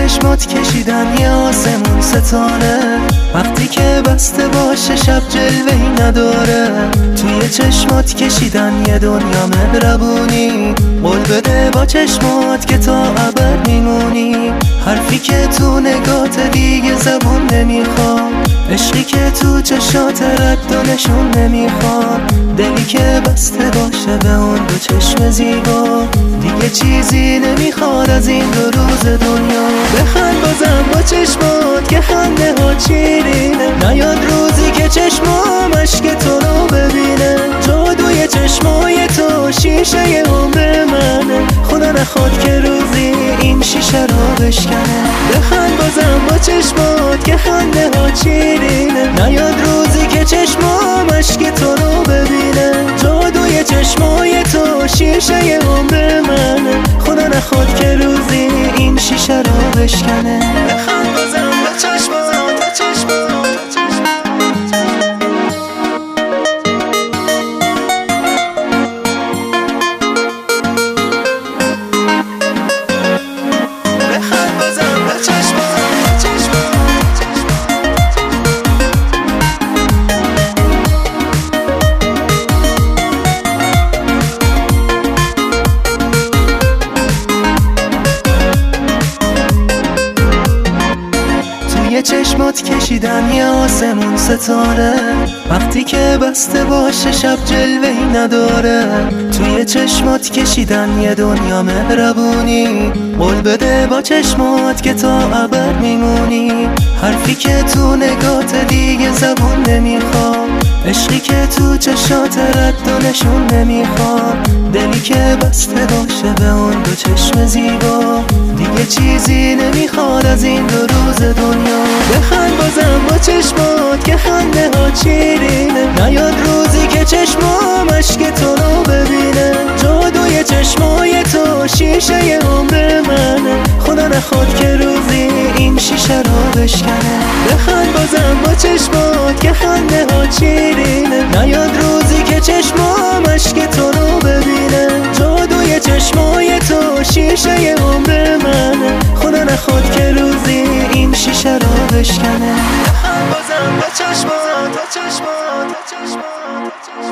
چشمات کشیدن یه آسمون ستاره، وقتی که بسته باشه شب جلوه‌ای نداره. توی چشمات کشیدن یه دنیا مهربونی، قول بده با چشمات که تا ابد میمونی. حرفی که تو نگات دیگه زبون نمیخواد، عشقی که تو چشات رد و نشون نمیخواد. دلی که بسته باشه به اون دو چشم زیبا، دیگه چیزی نمیخواد از این دو روز دنیا. بخند بازم با چشمات که خنده ها شیرینه، نیاد روزی که چشمام عشق تو رو ببینه. جادوی چشمای تو شیشه عمر منه، خدا نخواد که روزی این شیشه رو بشکنه. بخند بازم با چشمات که خنده ها شیرینه، نیاد روزی که چشمام عشق تو رو ببینه. جادوی چشمای تو شیشه عمر منه، خدا نخواد که روزی این شیشه رو بشکنه. بخند بازم با چشمات، با چشمات. توی چشمات کشیدن یه آسمون ستاره، وقتی که بسته باشه شب جلوه‌ای نداره. توی چشمات کشیدن یه دنیا مهربونی، قول بده با چشمات که تا ابد میمونی. حرفی که تو نگات دیگه زبون نمیخواد، عشقی که تو چشات رد و نشون نمیخواد. دلی که بسته باشه به اون دو چشم زیبا، دیگه چیزی نمیخواد از این دو روز دنیا. بخند بازم با چشمات که خنده ها شیرینه، نیاد روزی که چشمام عشق تو رو ببینه. جادوی چشمای تو شیشه عمر منه، خدا نخواد که روزی این شیشه رو بشکنه. بخند بازم با چشمات که خنده ها شیرینه، نیاد روزی که چشمام عشق تو رو ببینه. جادوی چشمای تو شیشه عمر منه، خدا نخواد که روزی این شیشه رو بشکنه. بخند بازم با چشمات، با چشمات، با چشمات.